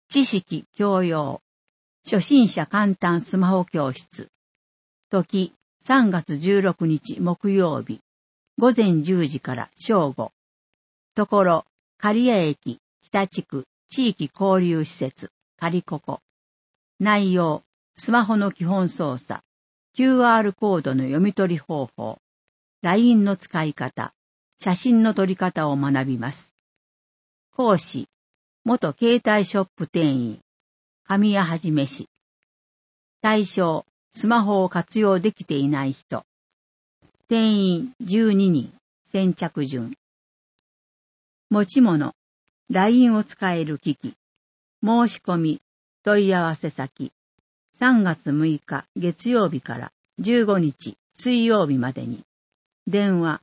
知識教養。初心者簡単スマホ教室。時、3月16日木曜日。午前10時から正午。ところ、刈谷駅、北地区、地域交流施設、仮ここ。内容、スマホの基本操作。QR コードの読み取り方法。LINE の使い方。写真の撮り方を学びます。講師、元携帯ショップ店員、神谷はじめ氏。対象、スマホを活用できていない人。店員12人、先着順。持ち物、LINE を使える機器。申し込み、問い合わせ先。3月6日月曜日から15日水曜日までに。電話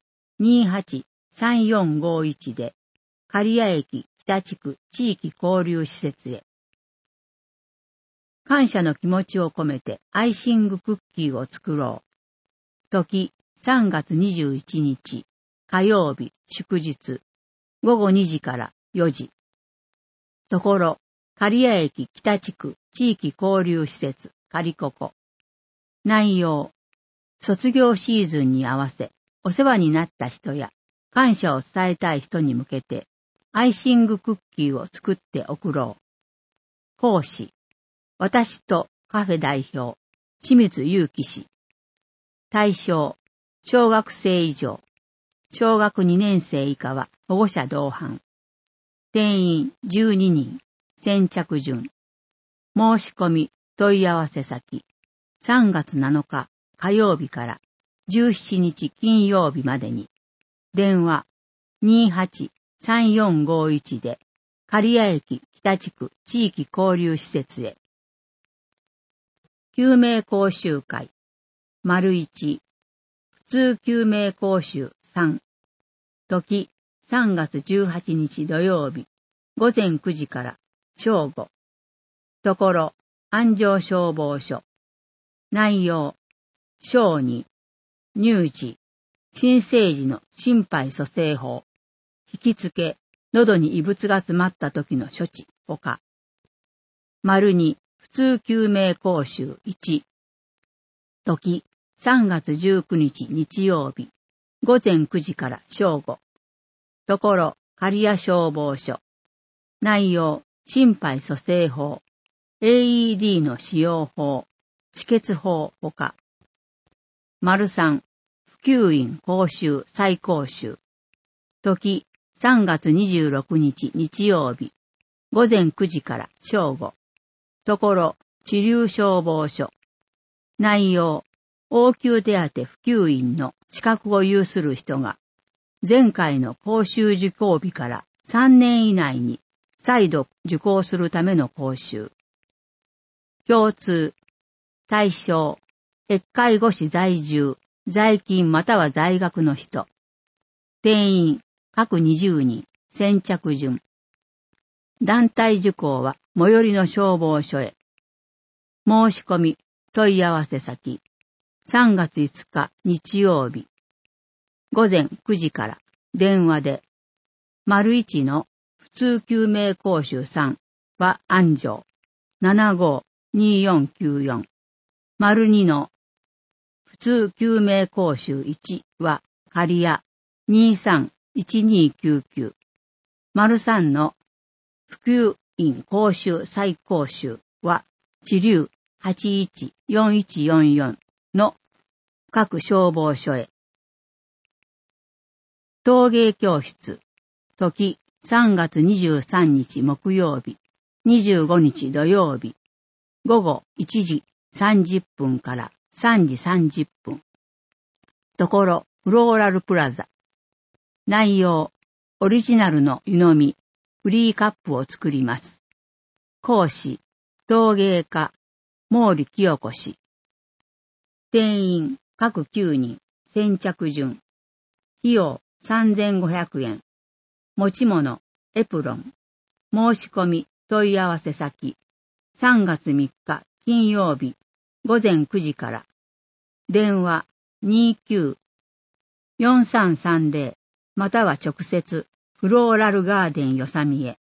28-3451で、刈谷駅北地区地域交流施設へ。感謝の気持ちを込めてアイシングクッキーを作ろう。時、3月21日、火曜日、祝日、午後2時から4時。ところ、刈谷駅北地区地域交流施設、仮ここ。内容、卒業シーズンに合わせ、お世話になった人や、感謝を伝えたい人に向けて、アイシングクッキーを作って送ろう。講師、私とカフェ代表、清水祐樹氏。対象、小学生以上。小学2年生以下は保護者同伴。定員12人、先着順。申し込み、問い合わせ先。3月7日火曜日から17日金曜日までに。電話28-3451で、刈谷駅北地区地域交流施設へ。救命講習会。1、普通救命講習3。時、3月18日土曜日。午前9時から正午。ところ、安城消防署。内容、小児、乳児、新生児の心肺蘇生法。引きつけ、喉に異物が詰まった時の処置、ほか。2、普通救命講習1。時、3月19日日曜日。午前9時から正午。ところ、刈谷消防署。内容、心肺蘇生法。AED の使用法。止血法、ほか。3、普及員講習再講習。時、3月26日日曜日。午前9時から正午。ところ、知立消防署。内容、応急手当普及員の資格を有する人が、前回の講習受講日から3年以内に再度受講するための講習。共通、対象、介護士在住、在勤または在学の人。定員、各20人、先着順。団体受講は最寄りの消防署へ。申し込み、問い合わせ先。3月5日日曜日。午前9時から電話で。1の普通救命講習3は安城。752494。2の普通救命講習1は刈谷。231299。3の普及員講習再講習は知立814144の各消防署へ。陶芸教室。時3月23日木曜日。25日土曜日。午後1時30分から3時30分。ところ、フローラルプラザ。内容、オリジナルの湯飲み、フリーカップを作ります。講師、陶芸家、毛利清子氏。定員、各9人、先着順。費用、3500円。持ち物、エプロン。申し込み、問い合わせ先。3月3日、金曜日、午前9時から。電話、29-4330。または直接、フローラルガーデンよさみへ。